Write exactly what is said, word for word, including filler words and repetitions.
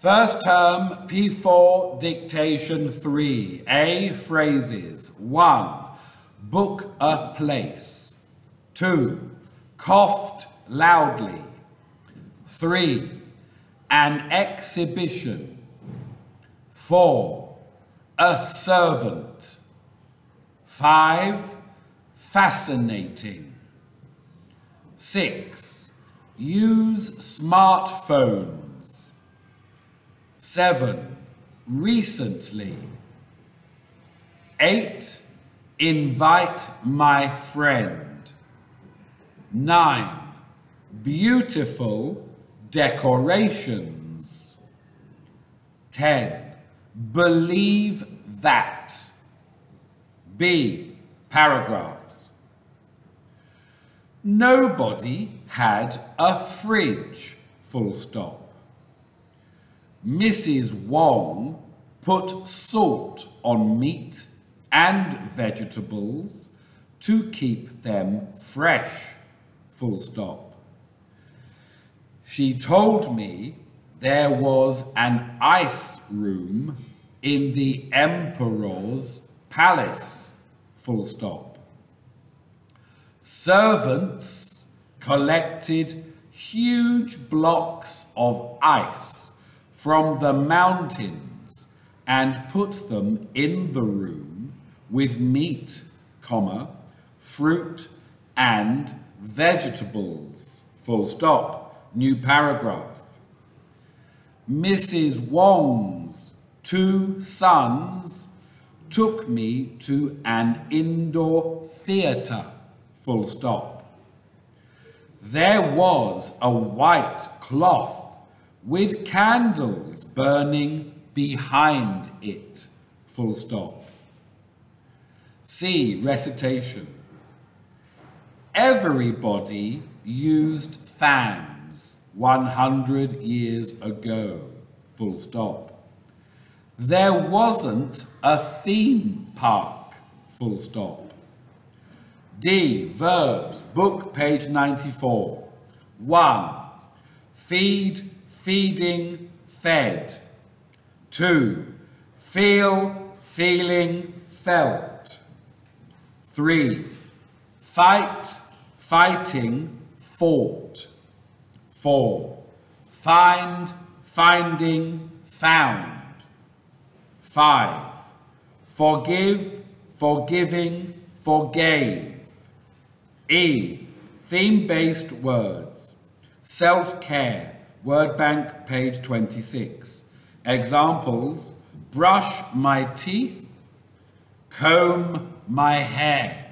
First term, P four, dictation three. A, phrases. one. Book a place. two. Coughed loudly. three. An exhibition. four. A servant. five. Fascinating. six. Use smartphones. seven. Recently. eight. Invite my friend. nine. Beautiful decorations. ten. Believe that. B. Paragraphs. Nobody had a fridge, full stop. Missus Wong put salt on meat and vegetables to keep them fresh, full stop. She told me there was an ice room in the Emperor's palace, full stop. Servants collected huge blocks of ice from the mountains and put them in the room with meat, comma, fruit and vegetables, full stop, new paragraph. Missus Wong's two sons took me to an indoor theatre, full stop. There was a white cloth with candles burning behind it, full stop. C. Recitation. Everybody used fans one hundred years ago, full stop. There wasn't a theme park, full stop. D. Verbs, book page ninety-four. one. Feed, feeding, fed. two. Feel, feeling, felt. three. Fight, fighting, fought. four. Find, finding, found. five. Forgive, forgiving, forgave. E. Theme-based words. Self-care, word bank, page twenty-six. Examples: brush my teeth, comb my hair.